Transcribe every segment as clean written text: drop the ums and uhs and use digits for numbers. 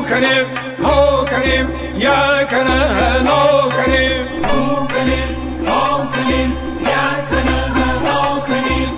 کنیم هو کنیم یا کنه نو کنیم هو کنیم هو کنیم یا کنه نو کنیم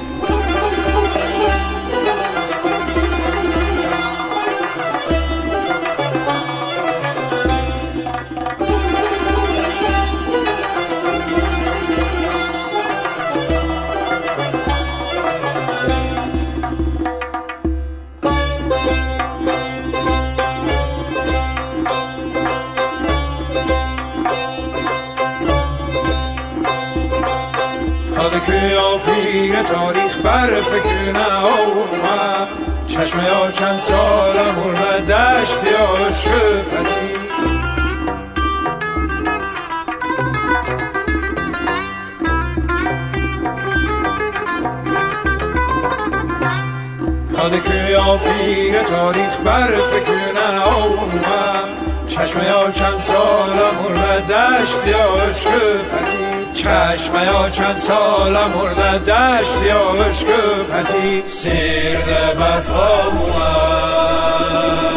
پیر تاریخ بر فکر نهاومد چشم یا چند سال مرد دشت یا شپدی حالی که یا پیر تاریخ بر فکر نهاومد چشم یا چند سال مرد دشت یا شپدی چشم یا چند سال مرده دشت یا عشق پتی سرد برفا مواد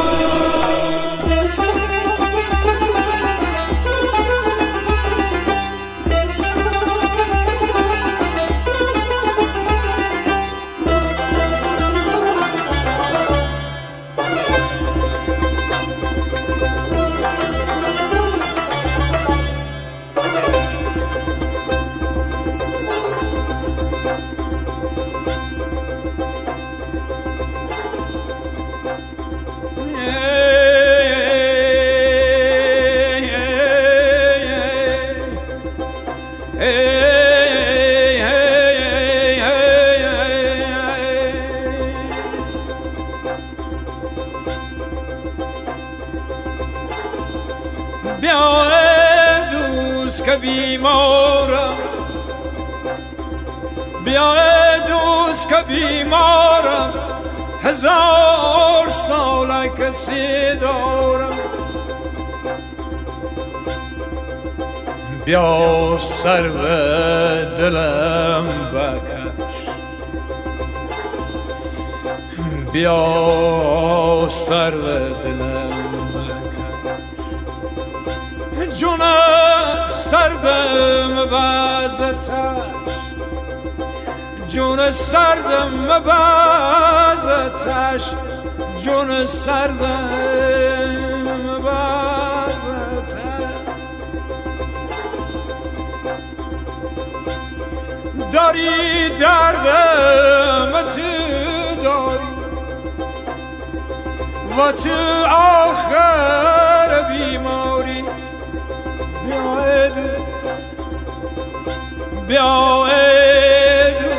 بیا دوست که بیمارم بیا دوست که بیمارم هزار ساله کسی دارم بیا سر به دلم بکش بیا سر به دلم جون سردم مبازتش جون سردم مبازتش جون سردم مبازتش داری دردم تو داری و تو آخر بیماری بیا ایدو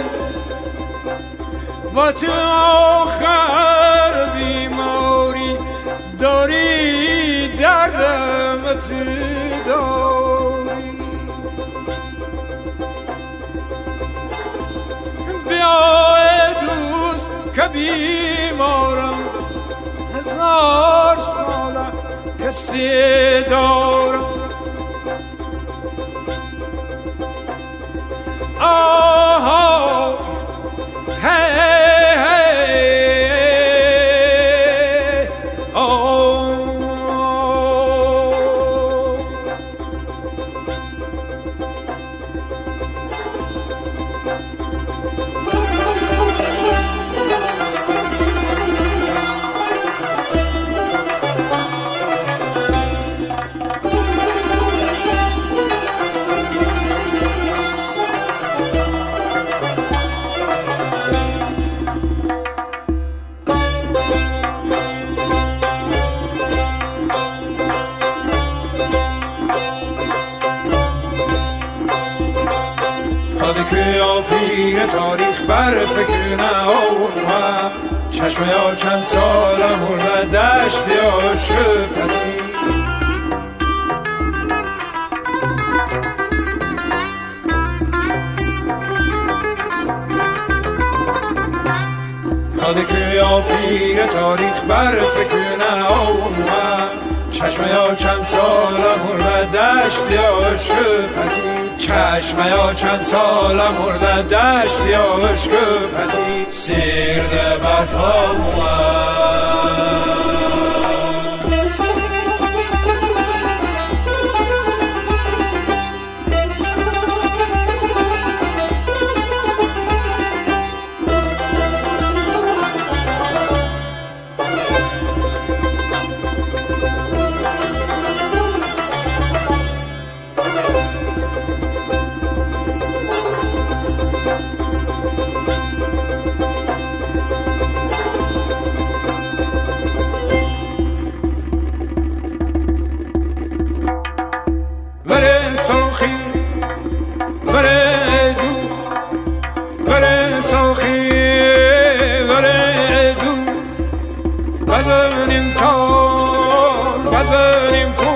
و تو آخر بیماری داری دردم تو داری بیا ایدوست که بیمارم هزار ساله کسی دارم آها هی هی آه پیر تاریخ بر فکر نهاومد چشم یا چند سال مرد دشت یا شپدی حالی که یا پیر تاریخ بر فکر نهاومد چشم یا چند سال مرد دشت یا شپدی چشم یا چند سال مرده دشت یا عشق پتی سرد برفا مواد بزنیم